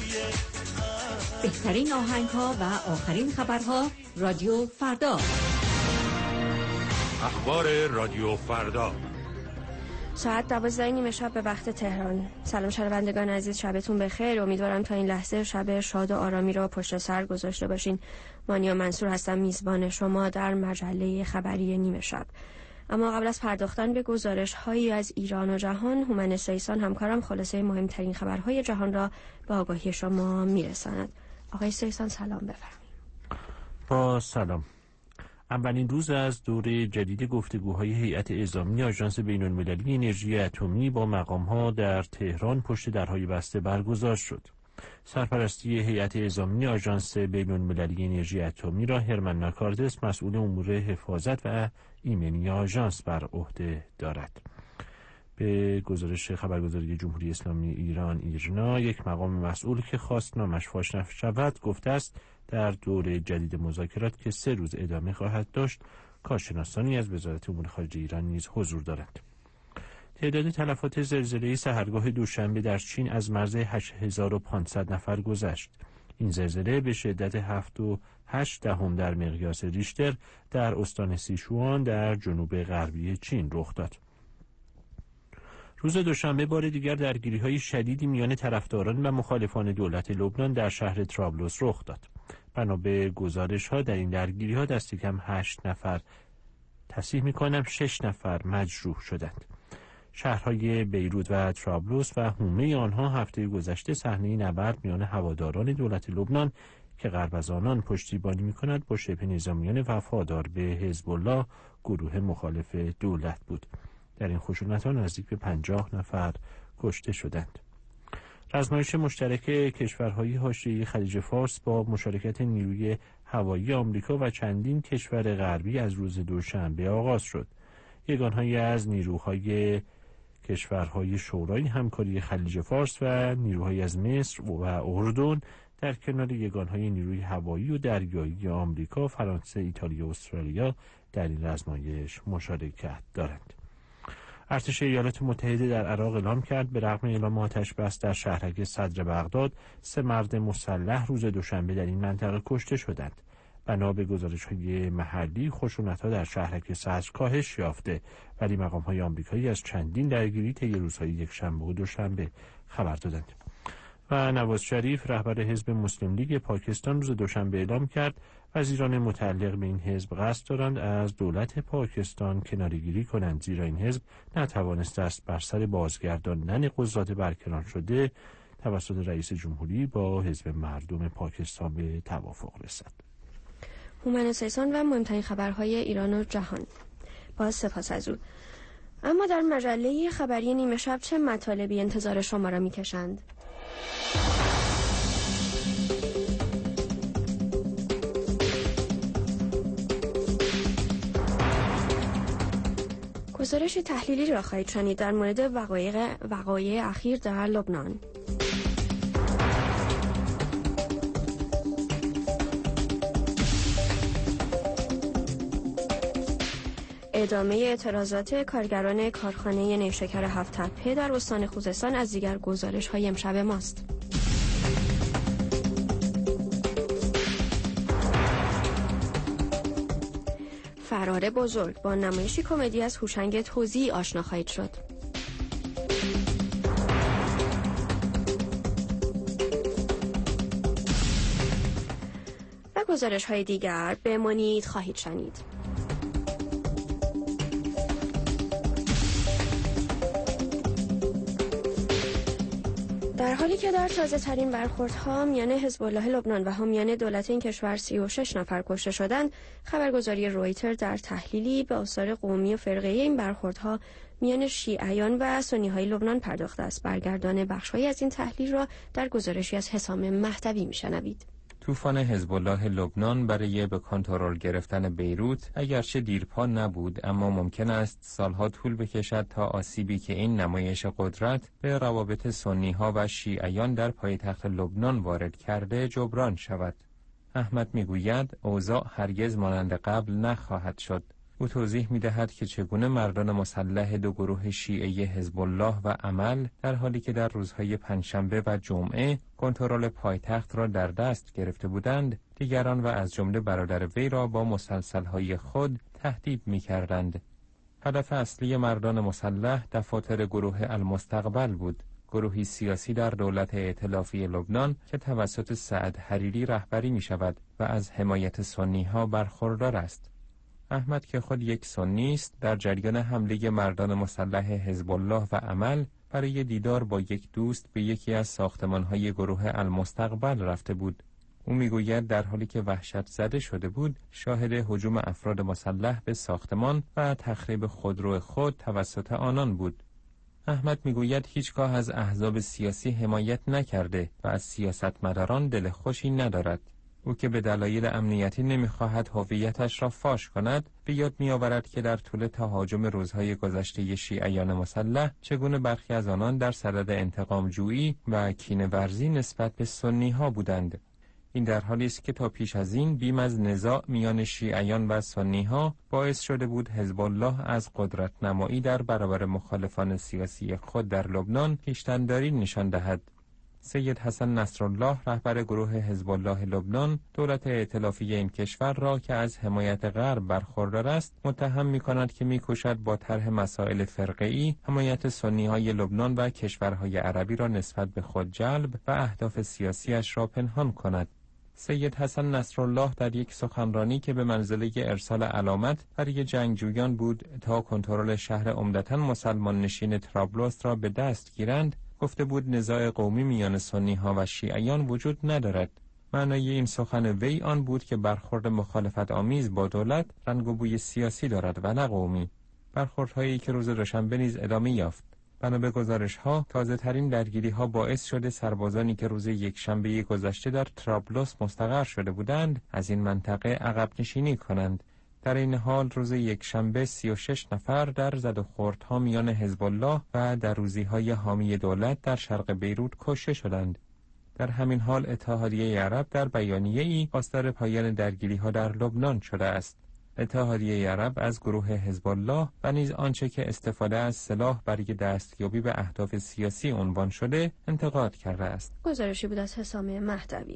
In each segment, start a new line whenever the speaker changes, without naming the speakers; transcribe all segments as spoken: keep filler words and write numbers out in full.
بهترین آهنگ‌ها و آخرین خبرها رادیو فردا.
اخبار رادیو فردا
ساعت دوازده نیمه شب به وقت تهران. سلام شنوندگان عزیز، شبتون بخیر. امیدوارم تا این لحظه شب شاد و آرامی را پشت سر گذاشته باشین. مانیا منصور هستم، میزبان شما در مجله خبری نیمه شب. اما قبل از پرداختن به گزارش هایی از ایران و جهان، هومن سیسان همکارم خلاصه مهمترین خبرهای جهان را به آگاهی شما میرساند. آقای سیسان سلام، بفرمایید.
با سلام. اولین روز از دوره جدید گفتگوهای هیئت اعزامی آژانس بین‌المللی انرژی اتمی با مقام‌ها در تهران پشت درهای بسته برگزار شد. سرپرستی هیئت اعزامی آژانس بین‌المللی انرژی اتمی را هرمن ناکاردس مسئول امور حفاظت و ایمنی آژانس بر عهده دارد. به گزارش خبرگزاری جمهوری اسلامی ایران ایرنا، یک مقام مسئول که خواست نامش فاش نشود گفته است در دوره جدید مذاکرات که سه روز ادامه خواهد داشت، کارشناسانی از وزارت امور خارجه ایران نیز حضور دارند. تعداد تلفات زلزله سحرگاه دوشنبه در چین از مرز هشت هزار و پانصد نفر گذشت. این زلزله به شدت هفت و هشت دهم در مقیاس ریشتر در استان سیچوان در جنوب غربی چین رخ داد. روز دوشنبه بار دیگر درگیری‌های شدیدی میان طرفداران و مخالفان دولت لبنان در شهر طرابلس رخ داد. بنا به گزارش‌ها در این درگیری‌ها دست کم هشت نفر، تصحیح می‌کنم شش نفر مجروح شدند. شهرهای بیروت و طرابلس و حومه آنها هفته گذشته صحنه نبرد میان هواداران دولت لبنان که غرب از آنان پشتیبانی می‌کند با شبه نظامیان وفادار به حزب الله، گروه مخالف دولت بود. در این خشونت‌ها نزدیک به پنجاه نفر کشته شدند. رزمایش مشترک کشورهای حاشیه خلیج فارس با مشارکت نیروی هوایی آمریکا و چندین کشور غربی از روز دوشنبه آغاز شد. یگانهایی از نیروهای کشورهای شورای همکاری خلیج فارس و نیروهایی از مصر و اردن در کنار یگانهای نیروی هوایی و دریایی آمریکا، فرانسه، ایتالیا و استرالیا در این رزمایش مشارکت دارند. ارتش ایالات متحده در عراق اعلام کرد به رغم اعلام آتش بس در شهرک صدر بغداد، سه مرد مسلح روز دوشنبه در این منطقه کشته شدند. بنا به گزارش‌های محلی، خشونت‌ها در شهرک صدر کاهش یافته، ولی مقام‌های آمریکایی از چندین درگیری طی روزهای یکشنبه و دوشنبه خبر دادند. و نواز شریف رهبر حزب مسلم لیگ پاکستان روز دوشنبه اعلام کرد وزیران متعلق به این حزب قصد دارند از دولت پاکستان کناره‌گیری کنند، زیرا این حزب نتوانسته است بر سر بازگرداندن قضات برکنار شده توسط رئیس جمهوری با حزب مردم پاکستان به توافق رسد.
هومن سیسان و مهمترین خبرهای ایران و جهان. با سپاس از او. اما در مجله خبری نیمه شب چه مطالبی انتظار شما را می‌کشند؟ گزارش تحلیلی را خواهید شنید در مورد وقایع وقایع اخیر در لبنان. ادامه اعتراضات کارگران کارخانه نیشکر هفت تپه در استان خوزستان از دیگر گزارش‌های امشب ماست. فرار بزرگ، با نمایشی کمدی از هوشنگ توزیعی آشنا خواهید شد. و گزارش‌های دیگر بمانید خواهید شنید. در حالی که در تازه ترین برخوردها میان حزب الله لبنان و حامیان دولت این کشور سی و شش نفر کشته شدند، خبرگزاری رویتر در تحلیلی به آثار قومی و فرقه‌ای این برخوردها میان شیعیان و سنی‌های لبنان پرداخته است. برگردان بخش‌هایی از این تحلیل را در گزارشی از حسام مهدوی میشنوید.
طوفان حزب الله لبنان برای به کنترل گرفتن بیروت اگرچه دیرپا نبود، اما ممکن است سالها طول بکشد تا آسیبی که این نمایش قدرت به روابط سنی‌ها و شیعیان در پایتخت لبنان وارد کرده جبران شود. احمد میگوید اوضاع هرگز مانند قبل نخواهد شد. او توضیح می‌دهد که چگونه مردان مسلح دو گروه شیعه حزب الله و عمل در حالی که در روزهای پنجشنبه و جمعه کنترل پایتخت را در دست گرفته بودند، دیگران و از جمله برادر وی را با مسلسل‌های خود تهدید می‌کردند. هدف اصلی مردان مسلح دفاتر گروه المستقبل بود، گروهی سیاسی در دولت ائتلافی لبنان که توسط سعد حریری رهبری می‌شود و از حمایت سنی‌ها برخوردار است. احمد که خود یک سنی است، در جریان حمله مردان مسلح حزب الله و عمل برای دیدار با یک دوست به یکی از ساختمان‌های گروه المستقبل رفته بود. او میگوید در حالی که وحشت زده شده بود، شاهد هجوم افراد مسلح به ساختمان و تخریب خودرو خود توسط آنان بود. احمد میگوید هیچگاه از احزاب سیاسی حمایت نکرده و از سیاستمداران دل خوشی ندارد. او که به دلایل امنیتی نمیخواهد هویتش را فاش کند، به یاد میآورد که در طول تهاجم روزهای گذشته شیعیان مسلح چگونه برخی از آنان در صدد انتقام جویی و کینه‌ورزی نسبت به سنی ها بودند. این در حالی است که تا پیش از این بیم از نزاع میان شیعیان و سنی ها باعث شده بود حزب الله از قدرت نمایی در برابر مخالفان سیاسی خود در لبنان پیشتنداری نشان دهد. سید حسن نصرالله رهبر گروه حزب الله لبنان دولت ائتلافی این کشور را که از حمایت غرب برخوردار است متهم می‌کند که می‌کوشد با طرح مسائل فرقه‌ای حمایت سنی‌های لبنان و کشورهای عربی را نسبت به خود جلب و اهداف سیاسیش را پنهان کند. سید حسن نصرالله در یک سخنرانی که به منزله ارسال علامت برای جنگجویان بود تا کنترل شهر عمدتاً مسلمان نشین طرابلس را به دست گیرند، گفته بود نزاع قومی میان سنی ها و شیعیان وجود ندارد. معنای این سخن وی آن بود که برخورد مخالفت آمیز با دولت رنگ و بوی سیاسی دارد و نه قومی. برخوردهایی که روز دوشنبه نیز ادامه یافت. بنا به گزارش‌ها، تازه‌ترین درگیری‌ها باعث شده سربازانی که روز یکشنبه گذشته در طرابلس مستقر شده بودند، از این منطقه عقب نشینی کنند. در این حال روز یکشنبه سی و شش نفر در زد و خوردها میان حزب الله و دروزی‌های حامی دولت در شرق بیروت کشته شدند. در همین حال اتحادیه عرب در بیانیه‌ای خواستار پایان درگیری‌ها در لبنان شده است. اتحادیه عرب از گروه حزب الله و نیز آنچه که استفاده از سلاح برای دستیابی به اهداف سیاسی عنوان شده انتقاد کرده است.
گزارشی بود از حسام مهدوی.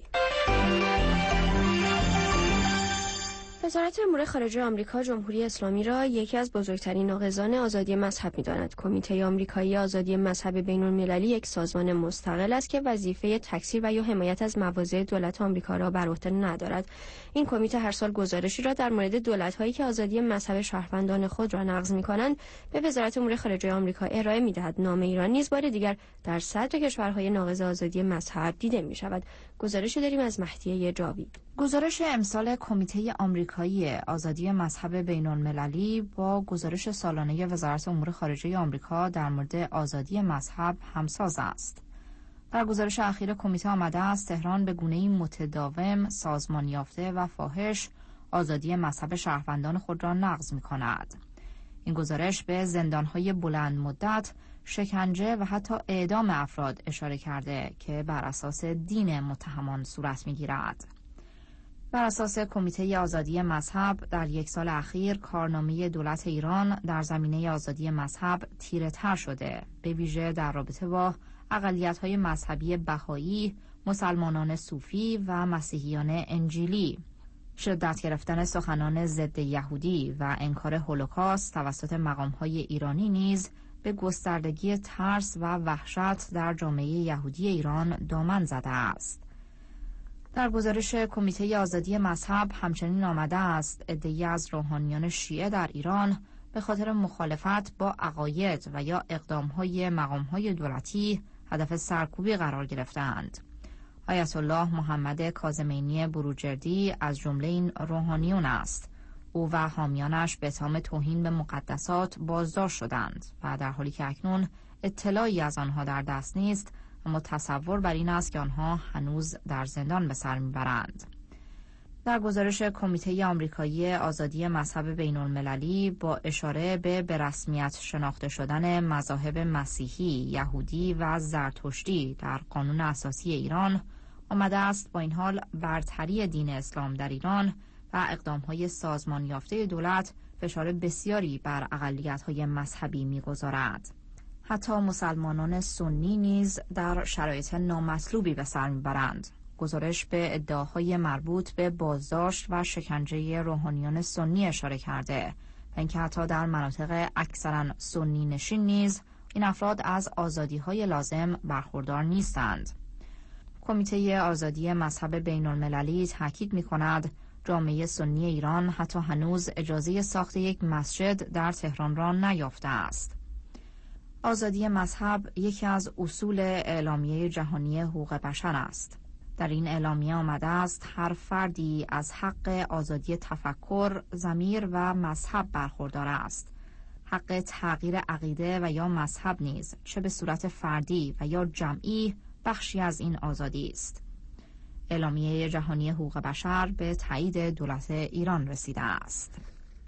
وزارت امور خارجه آمریکا جمهوری اسلامی را یکی از بزرگترین ناقضان آزادی مذهب می‌داند. کمیته آمریکایی آزادی مذهب بین‌المللی یک سازمان مستقل است که وظیفه تکثیر و یا حمایت از مواضع دولت آمریکا را بر عهده ندارد. این کمیته هر سال گزارشی را در مورد دولت‌هایی که آزادی مذهب شهروندان خود را نقض می‌کنند به وزارت امور خارجه آمریکا ارائه می‌دهد. نام ایران نیز بار دیگر در صدر کشورهای ناقض آزادی مذهب دیده می‌شود. گزارشی داریم از مهدیه جاوید.
گزارش امسال کمیته آمریکایی آزادی مذهب بین‌المللی با گزارش سالانه وزارت امور خارجه آمریکا در مورد آزادی مذهب همساز است. در گزارش اخیر کمیته آمده است تهران به گونه‌ای متداوم، سازمان یافته و فاحش آزادی مذهب شهروندان خود را نقض می‌کند. این گزارش به زندان‌های بلند مدت، شکنجه و حتی اعدام افراد اشاره کرده که بر اساس دین متهمان صورت می‌گیرد. بر اساس کمیته آزادی مذهب در یک سال اخیر کارنامه دولت ایران در زمینه آزادی مذهب تیره‌تر شده، به ویژه در رابطه با اقلیت‌های مذهبی بهایی، مسلمانان صوفی و مسیحیان انجیلی. شدت گرفتن سخنان ضد یهودی و انکار هولوکاست توسط مقام‌های ایرانی نیز به گستردگی ترس و وحشت در جامعه یهودی ایران دامن زده است. در گزارش کمیته آزادی مذهب همچنین آمده است عده‌ای از روحانیان شیعه در ایران به خاطر مخالفت با عقاید و یا اقدام‌های مقام‌های دولتی هدف سرکوبی قرار گرفتند. آیت الله محمد کاظمینی بروجردی از جمله این روحانیون است. او و حامیانش به اتهام توهین به مقدسات بازداشت شدند و در حالی که اکنون اطلاعی از آنها در دست نیست، اما تصور بر این است که آنها هنوز در زندان به سر میبرند. در گزارش کمیته آمریکایی آزادی مذهب بین‌المللی با اشاره به به رسمیت شناخته شدن مذاهب مسیحی، یهودی و زرتشتی در قانون اساسی ایران آمده است با این حال برتری دین اسلام در ایران و اقدام‌های سازمان یافته دولت فشار بسیاری بر اقلیت‌های مذهبی می‌گذارد. حتی مسلمانان سنی نیز در شرایط نامطلوبی به سر می‌برند. گزارش به ادعاهای مربوط به بازداشت و شکنجه روحانیان سنی اشاره کرده و اینکه حتی در مناطق اکثراً سنی نشین نیز این افراد از آزادی‌های لازم برخوردار نیستند. کمیته آزادی مذهب بین‌المللی تاکید می‌کند جامعه سنی ایران حتی هنوز اجازه ساخت یک مسجد در تهران را نیافته است. آزادی مذهب یکی از اصول اعلامیه جهانی حقوق بشر است. در این اعلامیه آمده است هر فردی از حق آزادی تفکر، ضمیر و مذهب برخوردار است. حق تغییر عقیده و یا مذهب نیز چه به صورت فردی و یا جمعی بخشی از این آزادی است. اعلامیه جهانی حقوق بشر به تایید دولت ایران رسیده است.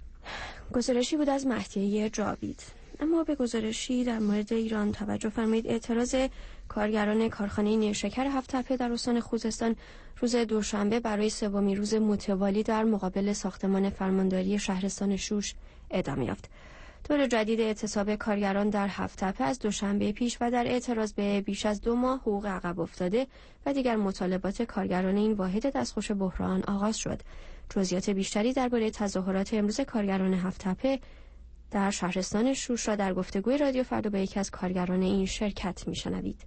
گزارشی بود از مهدیه جاوید. اما به گزارشی در مورد ایران توجه فرمایید. اعتراض کارگران کارخانه نیشکر هفت‌تپه در استان خوزستان روز دوشنبه برای سومین روز متوالی در مقابل ساختمان فرمانداری شهرستان شوش ادامه یافت. دور جدید اعتصاب کارگران در هفت‌تپه از دوشنبه پیش و در اعتراض به بیش از دو ماه حقوق عقب افتاده و دیگر مطالبات کارگران این واحد دستخوش بحران آغاز شد. جزئیات بیشتری درباره تظاهرات امروز کارگران هفت‌تپه در شهرستان شوش را در گفتگوی رادیو فردا با یکی از کارگران این شرکت میشنوید.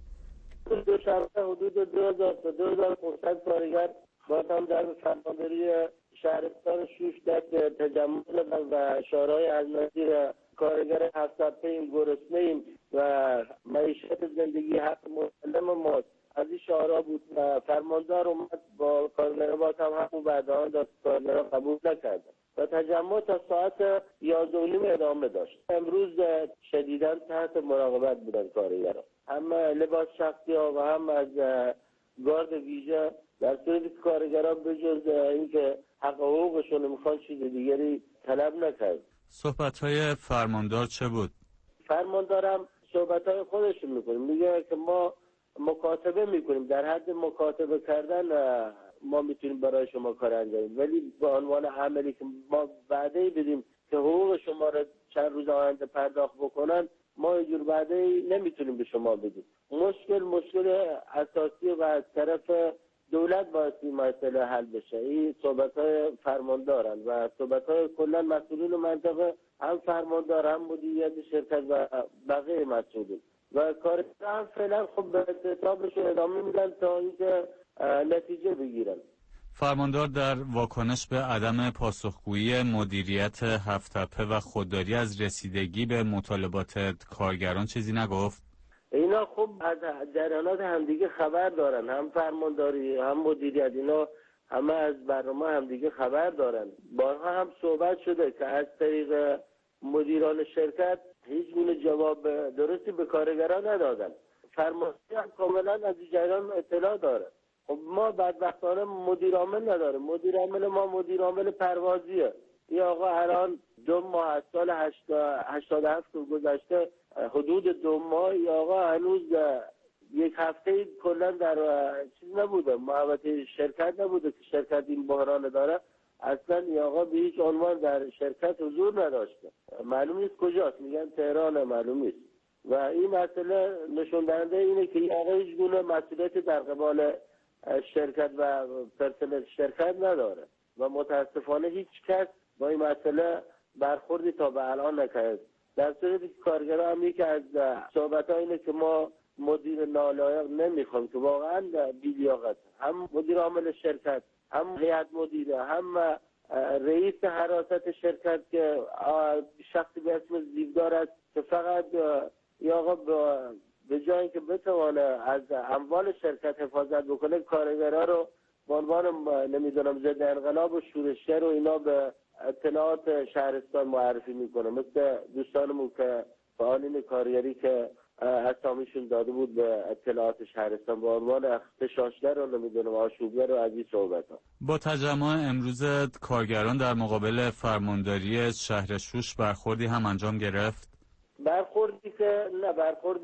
دوشنبه حدود دو هزار تا دو هزار و پانصد کارگر بازم در فرمانداری شهرستان شوش دست تجمع و شعارهای از نظیر کارگر هفت‌تپه ایم، گرسنه ایم و معیشت زندگی حق مسلم ماست از این شعارها بود و فرماندار اومد با کارگران باز هم همون وعده ها داد، کارگران قبول نکردن و تجمع تا ساعت یازده و نیم ادامه داشت. امروز شدیداً تحت مراقبت بودن کارگران، هم لباس شخصی ها و هم از گارد ویژه، در صورتی که کارگران به جز اینکه حق حقوقشون میخوان چیز دیگری طلب نکرد.
صحبت‌های فرماندار چه بود؟
فرماندارم صحبت‌های خودشون میکنه، میگه که ما مکاتبه میکنیم، در حد مکاتبه کردن ما میتونیم برای شما کار انجام، ولی به عنوان عملی که ما وعده بدیم که حقوق شما را چند روز آینده پرداخت بکنن، ما اینجور وعده نمیتونیم به شما بدیم. مشکل مشکل اساسی و از طرف دولت باید این مسئله حل بشه. این صحبت‌های فرماندارن و صحبت‌های کلا مسئولین منطقه، هم فرماندار هم مدیریت شرکت و بقیه مسئولین و کارگران هم فعلا خب به اعتصابشون ادامه میدن تا اینکه نتیجه بگیرن.
فرماندار در واکنش به عدم پاسخگویی مدیریت هفت‌تپه و خودداری از رسیدگی به مطالبات کارگران چیزی نگفت؟
اینا خب از جریانات همدیگه خبر دارن، هم فرمانداری هم مدیریت، اینا همه از برنامه همدیگه خبر دارن. بارها هم صحبت شده که از طریق مدیران شرکت هیچ گونه جواب درستی به کارگران ندادن. فرمانداری هم کاملا از جریان اطلاع داره. خب ما بدبختانه مدیر عامل نداریم. مدیر عامل ما مدیر عامل پروازیه. این آقا الان دو ماه از سال هشتاد و هفت گذشته، حدود دو ماه، این آقا هنوز یک هفته کلا در چیز نبوده، محوطه شرکت نبوده که شرکت این بحران داره. اصلا این آقا به هیچ عنوان در شرکت حضور نداشته. معلوم نیست کجاست، میگن تهران، معلوم نیست. و این مسئله نشون دهنده اینه که این آقا هیچ گونه مسئولیت در قبال شرکت و پرسنل شرکت نداره و متاسفانه هیچ کس با این مسئله برخوردی تا به الان نکرد. در صورتی که کارگران هم یکی از صحبت‌ها اینه که ما مدیر نالایق نمیخوام که واقعا بی‌لیاقت، هم مدیر عامل شرکت، هم هیئت مدیره، هم رئیس حراست شرکت که شخصی به اسم زیبدار است که فقط یا آقا به جای اینکه بتوانه از اموال شرکت حفاظت بکنه، کارگرها رو به عنوان نمیدونم ضد انقلاب و شورشگر و اینا به اطلاعات شهرستان معرفی میکنه، مثل دوستانمون که فعالین کارگری که اسامیشون داده بود به اطلاعات شهرستان به عنوان اغتشاشگر و نمیدونم آشوبگر و از این صحبت ها.
با تجمع امروز کارگران در مقابل فرمانداری شهر شوش برخوردی هم انجام گرفت؟
برخوردی که نه، برخورد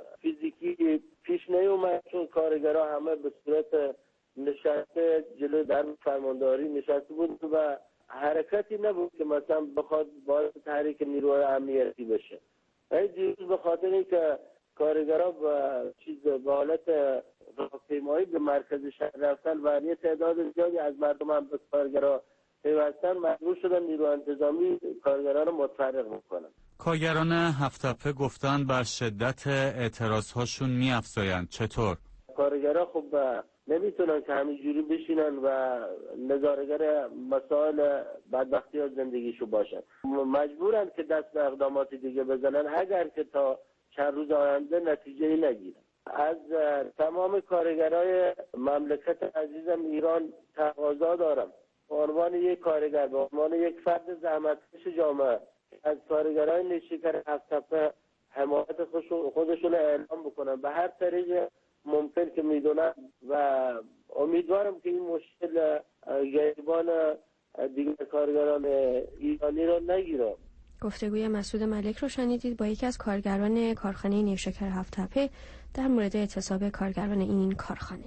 فیزیکی پیش نیومد، چون کارگرها همه به صورت نشسته جلوی در فرمانداری نشسته بود و حرکتی نبود که مثلا بخواد باعث تحریک نیروهای امنیتی بشه. ولی دیروز به خاطر اینکه کارگرها با چیز به حالت راهپیمایی به مرکز شهر رفتن و یه تعداد زیادی از مردم هم به کارگرها پیوستن، مجبور شدن نیرو انتظامی کارگران رو متفرق میکنن.
کارگران هفت‌تپه گفتن بر شدت اعتراضهاشون می‌افزایند. چطور؟
کارگرها خب نمیتونن که همینجوری بشینن و نظاره‌گر مسائل بدبختی ها زندگیشو باشن. مجبورن که دست به اقدامات دیگه بزنن اگر که تا چند روز آینده نتیجه‌ای نگیرن. از تمام کارگرای مملکت عزیزم ایران تقاضا دارم به عنوان یک کارگر، به عنوان یک فرد زحمتکش جامعه، از کارگرای نیشکر هفت‌تپه حمایت خودشون اعلام بکنن به هر طریق ممکن که میدونن و امیدوارم که این مشکل گریبان دیگر کارگران ایرانی رو نگیره.
گفتگوی مسعود ملک رو شنیدید با یکی از کارگران کارخانه نیشکر هفت‌تپه در مورد اعتصاب کارگران این کارخانه.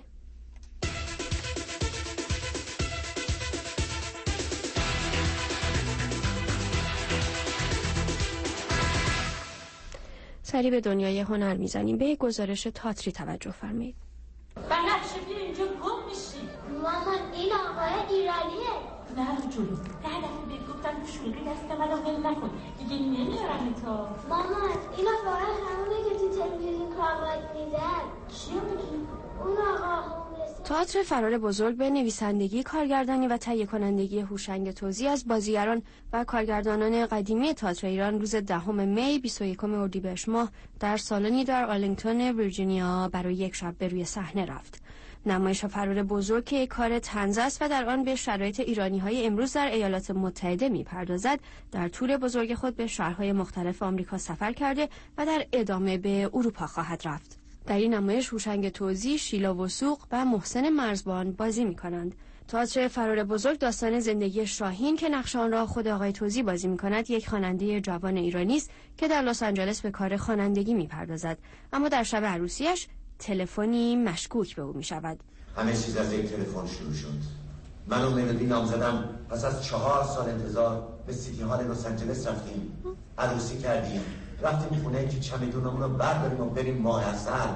سری به دنیای هنر میزنیم. به گزارش تئاتری توجه فرمایید.
بنفشه بیا اینجا گم میشی. مامان این آقای ایرانیه. نه جون ده دفعه بهت گفتم تو شوخی دست منو ول نکن دیگه نمیارم تو. مامان این واقعا همونه که تو تلویزیون کارگاه میدن. چیو میگی؟ اون آقا
تئاتر فرار بزرگ به نویسندگی، کارگردانی و تهیه کنندگی هوشنگ توزی از بازیگران و کارگردانان قدیمی تئاتر ایران روز دهم می بیست و یکم اردیبهشت ماه در سالنی در آرلینگتون ویرجینیا برای یک شب به روی صحنه رفت. نمایش فرار بزرگ که یک کار طنز است و در آن به شرایط ایرانی‌های امروز در ایالات متحده می‌پردازد، در تور بزرگ خود به شهرهای مختلف آمریکا سفر کرده و در ادامه به اروپا خواهد رفت. در این نمایش هوشنگ توزی، شیلا وثوق و محسن مرزبان بازی می‌کنند. تئاتر فرار بزرگ داستان زندگی شاهین که نقش آن را خود آقای توزی بازی می‌کند، یک خواننده جوان ایرانی است که در لس آنجلس به کار خوانندگی می‌پردازد، اما در شب عروسیش تلفنی مشکوک به او می‌شود.
همه چیز از یک تلفن شروع شد. من و ملودی نام زدم پس از چهار سال انتظار به سیتی هال لس آنجلس رفتیم. عروسی کردیم. رفتیم خونه که چمدونمون رو برداریم و بریم ماه عسل.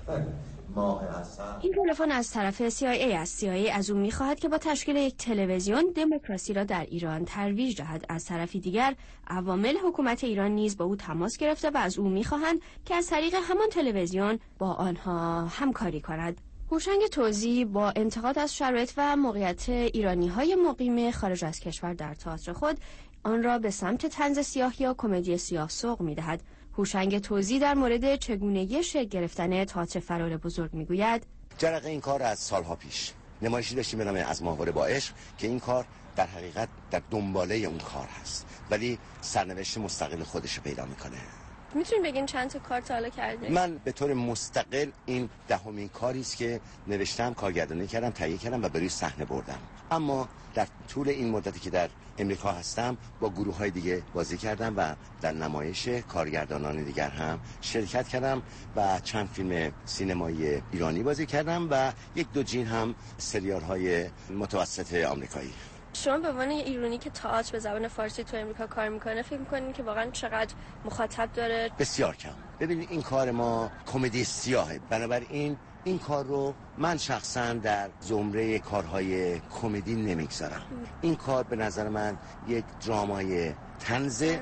ماه عسل.
این تلفن از طرف سی آی ای است. سی آی ای از او می‌خواهد که با تشکیل یک تلویزیون دموکراسی را در ایران ترویج دهد. از طرفی دیگر عوامل حکومت ایران نیز با او تماس گرفته و از او می‌خواهند که از طریق همان تلویزیون با آنها همکاری کند. هوشنگ توزی با انتقاد از شرایط و موقعیت ایرانی‌های مقیم خارج از کشور در تئاتر خود آن را به سمت طنز سیاه یا کمدی سیاه سوق می‌دهد. هوشنگ توزی در مورد چگونگی شکل گرفتن تئاتر فرار بزرگ می‌گوید:
جرقه این کار از سالها پیش نمایشی داشتیم به نام از ماهواره با عشق که این کار در حقیقت در دنباله اون کار هست ولی سرنوشت مستقل خودش رو پیدا می‌کنه.
میتونین بگین چند تا کار تا حالا کردین؟
من به طور مستقل این دهمین کاری است که نوشتم، کارگردانی کردم، تهیه کردم و بروی صحنه بردم. اما در طول این مدتی که در امریکا هستم با گروه‌های دیگه بازی کردم و در نمایش کارگردانان دیگر هم شرکت کردم و چند فیلم سینمایی ایرانی بازی کردم و یک دو جین هم سریال‌های متوسط آمریکایی.
شما به عنوان ایرانی که تئاتر به زبان فارسی تو امریکا کار میکنه فکر میکنین که واقعا چقدر مخاطب داره؟
بسیار کم. ببینید این کار ما کمدی سیاهه، بنابراین این کار رو من شخصا در زمره کارهای کمدی نمیگذارم. این کار به نظر من یک درامای طنزه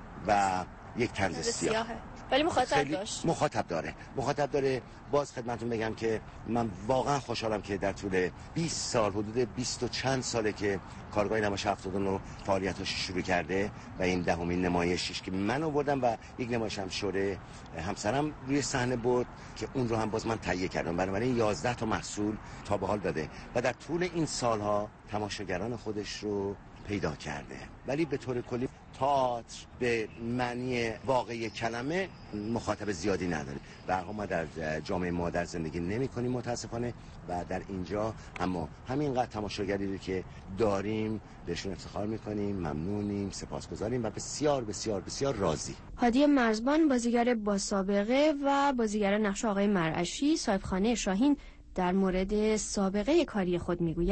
و یک طنز سیاه،
ولی مخاطب داشت.
مخاطب داره مخاطب داره باز خدمتتون بگم که من واقعا خوشحالم که در طول بیست سال، حدود بیست و چند ساله که کارگاه نمایش هفتاد و نه فعالیتش شروع کرده و این دهمین نمایشش که من آوردم و یک نمایش هم شوره همسرم روی صحنه بود که اون رو هم باز من تهیه کردم. بنابراین یازده تا محصول تا به حال داده و در طول این سالها تماشاگران خودش رو پیدا کرده. ولی به طور کلی تئاتر به معنی واقعی کلمه مخاطب زیادی نداره و ما در جامعه ما در زندگی نمی کنیم متاسفانه و در اینجا اما همینقدر تماشاگری رو که داریم بهشون افتخار میکنیم، ممنونیم، سپاسگزاریم و بسیار بسیار بسیار راضی.
هادی مرزبان بازیگر با سابقه و بازیگر نقش آقای مرعشی صاحبخانه شاهین در مورد سابقه کاری خود میگوید: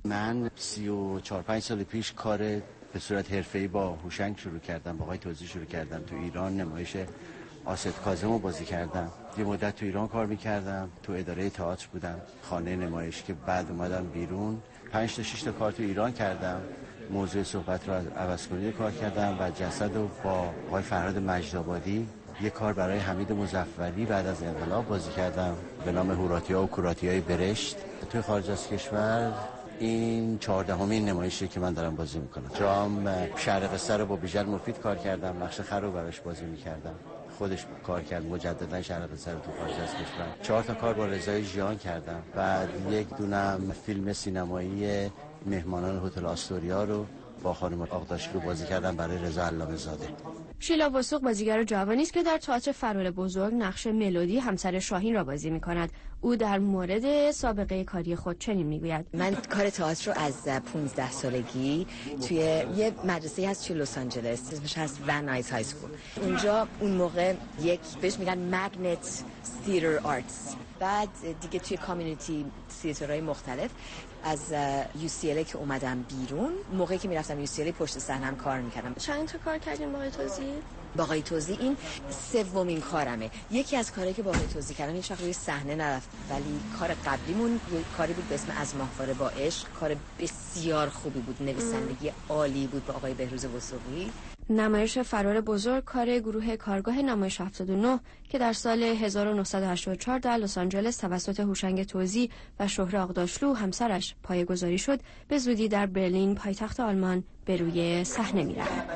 من سی و چهار پنج سال پیش کار به صورت حرفه‌ای با هوشنگ شروع کردم، با آقای توزی شروع کردم. تو ایران نمایش آسد کاظم رو بازی کردم. یه مدت تو ایران کار میکردم، تو اداره تئاتر بودم، خانه نمایش، که بعد اومدم بیرون. پنج تا شش تا کار تو ایران کردم. موضوع صحبت رو عوض کنی کار کردم و جسد رو با آقای فرهاد مجدآبادی یه کار برای حمید مظفری بعد از انقلاب بازی کردم به نام هوراتیا و کوراتیای برشت. توی خارج از کشور این چهاردهمین نمایشی که من دارم بازی میکنم. جام شهر قصه رو با بیژن مفید کار کردم، نقش خر رو براش بازی میکردم، خودش کار کرد مجددا شهر قصه رو تو خارج از کشور. چهار تا کار با رضای ژیان کردم. بعد یک دونم فیلم سینمایی مهمانان هتل آستوریا رو با خانم آقداشلو بازی کردم برای رضا علامه زاده.
شیلا وثوق بازیگر جوانی است که در تئاتر فرار بزرگ نقش ملودی همسر شاهین را بازی می‌کند. او در مورد سابقه کاری خود چنین می‌گوید:
من کار تئاتر رو از پانزده سالگی توی یه مدرسه هست توی لس آنجلس، اسمش هست ون نایس های اسکول. اونجا اون موقع یک بهش میگن مگنت تئاتر آرتس. بعد دیگه توی کامیونیتی تئاترهای مختلف از یو سی ال که اومدم بیرون، موقعی که میرفتم یو سی ال پشت صحنه‌ام کار میکردم.
چند تا کار کردین با آقای توزی؟
با آقای توزی این سومین کارمه. یکی از کارهایی که با آقای توزی کردم هیچ وقت روی صحنه نرفت، ولی کار قبلیمون یه کاری بود به اسم از ماهواره با عشق. کار بسیار خوبی بود، نویسندگی عالی بود با آقای بهروز وثوقی.
نمایش فرار بزرگ کار گروه کارگاه نمایش هفتاد و نه که در سال هزار و نهصد و هشتاد و چهار در لس آنجلس توسط هوشنگ توزی و شهره آقداشلو همسرش پایه‌گذاری شد، به زودی در برلین پایتخت آلمان به روی صحنه می‌رود.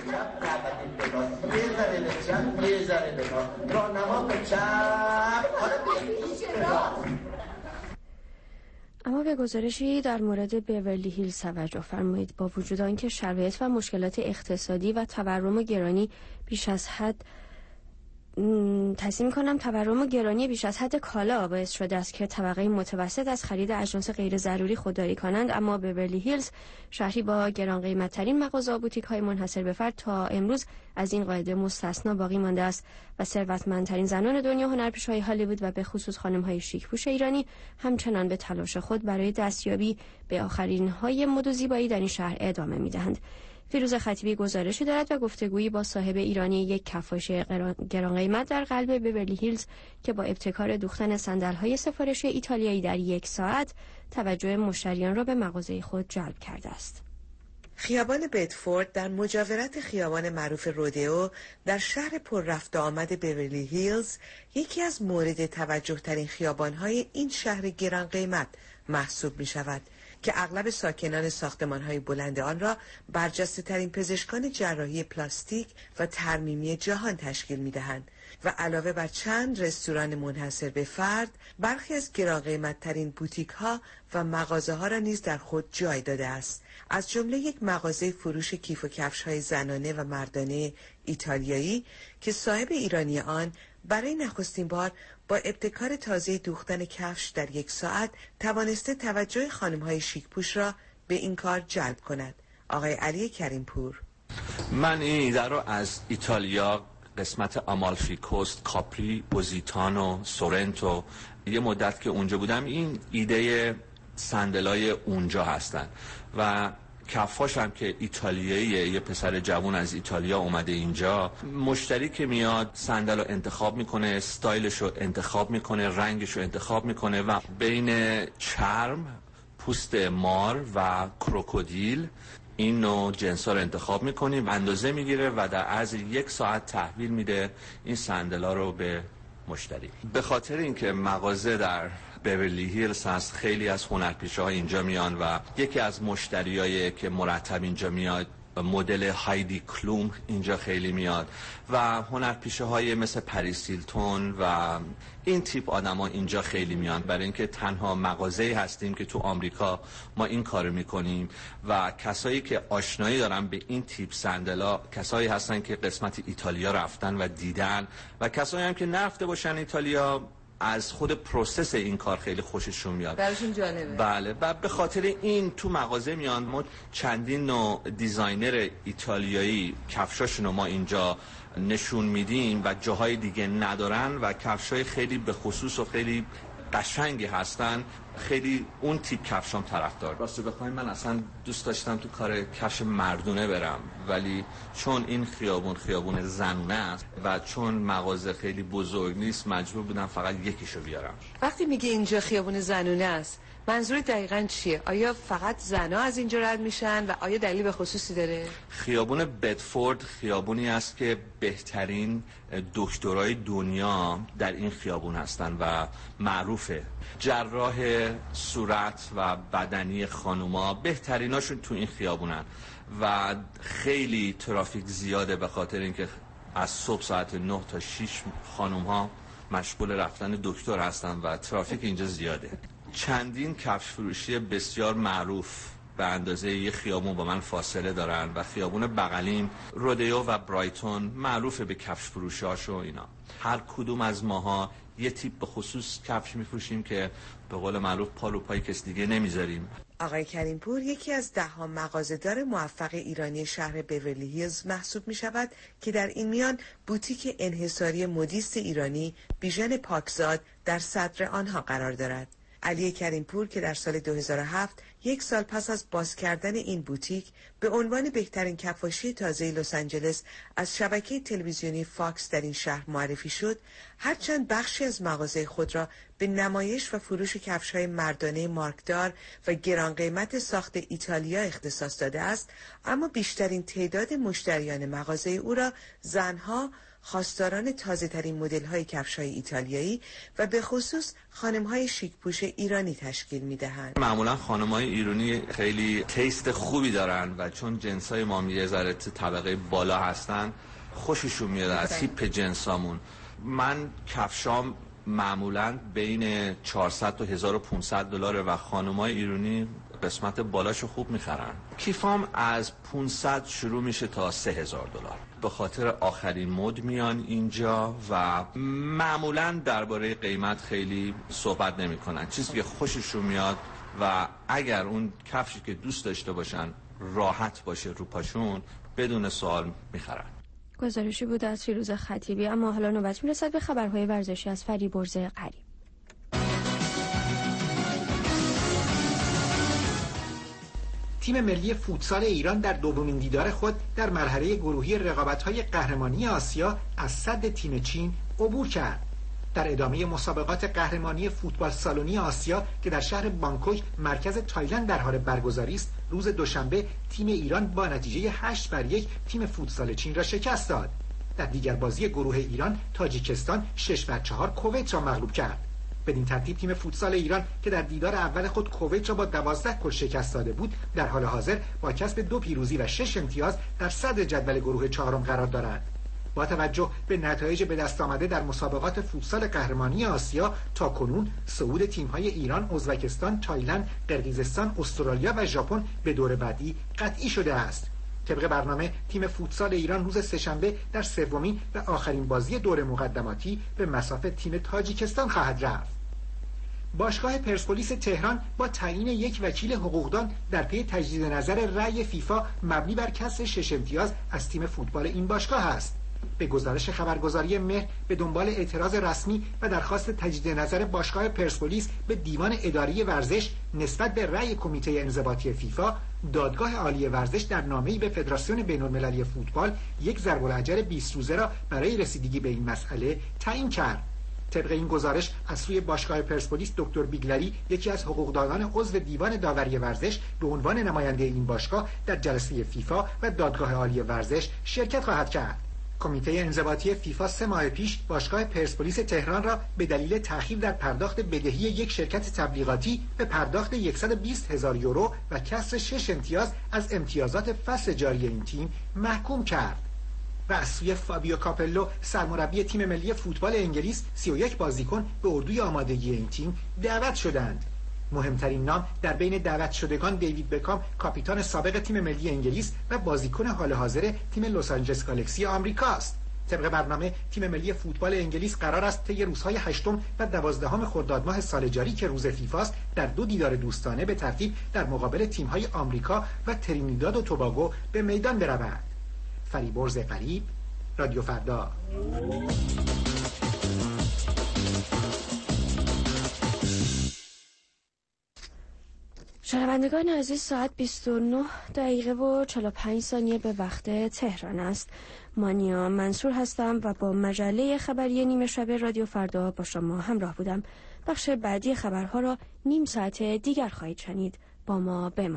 اما به گزارشی در مورد بیورلی هیلز توجه فرمایید. با وجود آنکه شرایط و مشکلات اقتصادی و تورم و گرانی بیش از حد تصمیم کنم تورم و گرانی بیش از حد کالا باعث شده است که طبقه متوسط از خرید اجناس غیر ضروری خودداری کنند، اما بیورلی هیلز شهری با گران قیمت ترین مغازه و بوتیک های منحصر به فرد تا امروز از این قاعده مستثنا باقی مانده است و ثروتمندترین زنان دنیا، هنرپیشه‌های هالیوود و به خصوص خانم‌های شیک پوش ایرانی همچنان به تلاش خود برای دستیابی به آخرین های مد و زیبایی در این شهر ادامه می‌دهند. فیروز خطیبی گزارشی دارد و گفتگویی با صاحب ایرانی یک کفاش گران قیمت در قلب بیورلی هیلز که با ابتکار دوختن صندل‌های سفارشی ایتالیایی در یک ساعت توجه مشتریان را به مغازه خود جلب کرده است.
خیابان بدفورد در مجاورت خیابان معروف رودئو در شهر پر رفت و آمد بیورلی هیلز یکی از مورد توجه ترین خیابان‌های این شهر گران قیمت محسوب می شود که اغلب ساکنان ساختمان‌های بلند آن را برجسته ترین پزشکان جراحی پلاستیک و ترمیمی جهان تشکیل می‌دهند و علاوه بر چند رستوران منحصر به فرد، برخی از گران قیمت ترین بوتیک ها و مغازه ها را نیز در خود جای داده است. از جمله یک مغازه فروش کیف و کفش های زنانه و مردانه ایتالیایی که صاحب ایرانی آن برای نخستین بار با ابتکار تازه دوختن کفش در یک ساعت توانسته توجه خانم‌های شیک پوش را به این کار جلب کند. آقای علی کریمپور:
من این ایده رو از ایتالیا، قسمت آمالفی کوست، کاپری، پوزیتانو، سورنتو، یه مدت که اونجا بودم، این ایده صندلای اونجا هستن و کفاش هم که ایتالیاییه، یه پسر جوان از ایتالیا اومده اینجا. مشتری که میاد صندل رو انتخاب میکنه، استایلش رو انتخاب میکنه، رنگش رو انتخاب میکنه و بین چرم، پوست مار و کروکودیل این نوع جنسا رو انتخاب میکنیم، اندازه میگیره و در عرض یک ساعت تحویل میده این صندلا رو به مشتری. به خاطر اینکه مغازه در بیورلی هیلز هست، خیلی از هنرپیشه‌ها اینجا میان و یکی از مشتریایی که مرتب اینجا میاد مدل هایدی کلوم اینجا خیلی میاد و هنرپیشه‌های مثل پریس هیلتون و این تیپ آدما اینجا خیلی میان، برای اینکه تنها مغازه‌ای هستیم که تو آمریکا ما این کارو میکنیم و کسایی که آشنایی دارن به این تیپ صندلا کسایی هستن که قسمت ایتالیا رفتن و دیدن و کسایی هم که نرفته باشن ایتالیا از خود پروسس این کار خیلی خوششون میاد،
براشون جالبه.
بله، و به خاطر این تو مغازه میان. ما چندین نوع دیزاینر ایتالیایی کفشاشونو ما اینجا نشون میدیم و جاهای دیگه ندارن و کفشای خیلی به خصوص و خیلی قشنگی هستن. خیلی اون تیپ کفشام طرفدار. راستو بخواید من اصلا دوست داشتم تو کار کفش مردونه برم، ولی چون این خیابون خیابون زنونه است و چون مغازه خیلی بزرگ نیست مجبور بودم فقط یکیشو بیارم.
وقتی میگه اینجا خیابون زنونه است، منظور دقیقاً چیه؟ آیا فقط زنها از اینجا رد میشن و آیا دلیل به خصوصی داره؟
خیابون بدفورد خیابونی است که بهترین دکترای دنیا در این خیابون هستن و معروفه. جراح صورت و بدنی خانوما بهتریناشون تو این خیابونن و خیلی ترافیک زیاده به خاطر اینکه از صبح ساعت نه تا شش خانوم ها مشغول رفتن دکتر هستن و ترافیک اینجا زیاده. چندین کفش فروشی بسیار معروف به اندازه یه خیابون با من فاصله دارن و خیابون بغلیم رودئو و برایتون معروفه به کفش فروشاش و اینا. هر کدوم از ماها یه تیپ به خصوص کفش میفروشیم که به قول معروف پالو پای کس دیگه نمیذاریم.
آقای کریمپور یکی از ده ها مغازه‌دار موفق ایرانی شهر بیورلی هیلز محسوب می شود که در این میان بوتیک انحصاری مدیست ایرانی بیژن پاکزاد در صدر آنها قرار دارد. علی کریمپور که در سال دو هزار و هفت یک سال پس از باز کردن این بوتیک به عنوان بهترین کفاشی تازه لس آنجلس از شبکه تلویزیونی فاکس در این شهر معرفی شد، هرچند بخشی از مغازه خود را به نمایش و فروش کفش‌های مردانه مارکدار و گران قیمت ساخت ایتالیا اختصاص داده است، اما بیشترین تعداد مشتریان مغازه او را زنها، خواستاران تازه ترین مدل های کفش های ایتالیایی و به خصوص خانم های شیک پوش ایرانی تشکیل می دهند.
معمولا خانم های ایرانی خیلی تیست خوبی دارن و چون جنس های ما یه ذره طبقه بالا هستن خوششون میاد از تیپ جنسامون. من کفشام معمولا بین چهارصد تا هزار و پانصد دلاره و خانم های ایرانی قسمت بالاشو خوب میخرن. کیفام از پانصد شروع میشه تا سه هزار دلار. به خاطر آخرین مد میان اینجا و معمولا درباره قیمت خیلی صحبت نمیکنن. چیزی که خوششون میاد و اگر اون کفشی که دوست داشته باشن راحت باشه رو پاشون بدون سوال میخرن.
گزارشی بود از فیروز خطیبی. اما حالا نوبت میرسد به خبرهای ورزشی از فریبرز قریب.
تیم ملی فوتسال ایران در دومین دیدار خود در مرحله گروهی رقابت‌های قهرمانی آسیا از سد تیم چین عبور کرد. در ادامه مسابقات قهرمانی فوتبال سالونی آسیا که در شهر بانکوک مرکز تایلند در حال برگزاری است، روز دوشنبه تیم ایران با نتیجه هشت بر یک تیم فوتسال چین را شکست داد. در دیگر بازی گروه ایران تاجیکستان شش بر چهار کویت را مغلوب کرد. بدین ترتیب تیم فوتسال ایران که در دیدار اول خود کویت را با دوازده گل شکست داده بود، در حال حاضر با کسب دو پیروزی و شش امتیاز در صدر جدول گروه چهارم قرار دارد. با توجه به نتایج به دست آمده در مسابقات فوتسال قهرمانی آسیا تا کنون، صعود تیم‌های ایران، ازبکستان، تایلند، قرقیزستان، استرالیا و ژاپن به دور بعدی قطعی شده است. طبق برنامه تیم فوتسال ایران روز سه‌شنبه در سومین و آخرین بازی دور مقدماتی به مصاف تیم تاجیکستان خواهد رفت. باشگاه پرسپولیس تهران با تعیین یک وکیل حقوقدان در پی تجدید نظر رأی فیفا مبنی بر کسب شش امتیاز از تیم فوتبال این باشگاه است. به گزارش خبرگزاری مهر به دنبال اعتراض رسمی و درخواست تجدید نظر باشگاه پرسپولیس به دیوان اداری ورزش نسبت به رأی کمیته انضباطی فیفا، دادگاه عالی ورزش در نامه‌ای به فدراسیون بین‌المللی فوتبال یک ضرب‌الاجر بیست روزه را برای رسیدگی به این مسئله تعیین کرد. طبق این گزارش از سوی باشگاه پرسپولیس دکتر بیگلری، یکی از حقوقدانان عضو دیوان داوری ورزش، به عنوان نماینده این باشگاه در جلسه فیفا و دادگاه عالی ورزش شرکت خواهد کرد. کمیته انضباطی فیفا سه ماه پیش باشگاه پرسپولیس تهران را به دلیل تأخیر در پرداخت بدهی یک شرکت تبلیغاتی به پرداخت صد و بیست هزار یورو و کسر شش امتیاز از امتیازات فصل جاری این تیم محکوم کرد. و از سوی فابیو کاپلو، سرمربی تیم ملی فوتبال انگلیس، سی و یک بازیکن به اردوی آمادگی این تیم دعوت شدند. مهمترین نام در بین دعوت شدگان دیوید بکام، کاپیتان سابق تیم ملی انگلیس و بازیکن حال حاضر تیم لس آنجلس گالاکسی آمریکاست. طبق برنامه تیم ملی فوتبال انگلیس قرار است طی روزهای هشتم و دوازدهم خرداد ماه سال جاری که روز فیفاست در دو دیدار دوستانه به ترتیب در مقابل تیم‌های آمریکا و ترینیداد و توباگو به میدان برود. فریبرز قریب، رادیو فردا.
شنوندگان عزیز، ساعت بیست و نه دقیقه و چهل و پنج ثانیه به وقت تهران است. مانیا منصور هستم و با مجله خبری نیمه شب رادیو فردا با شما همراه بودم. بخش بعدی خبرها را نیم ساعت دیگر خواهید شنید. با ما بمانید.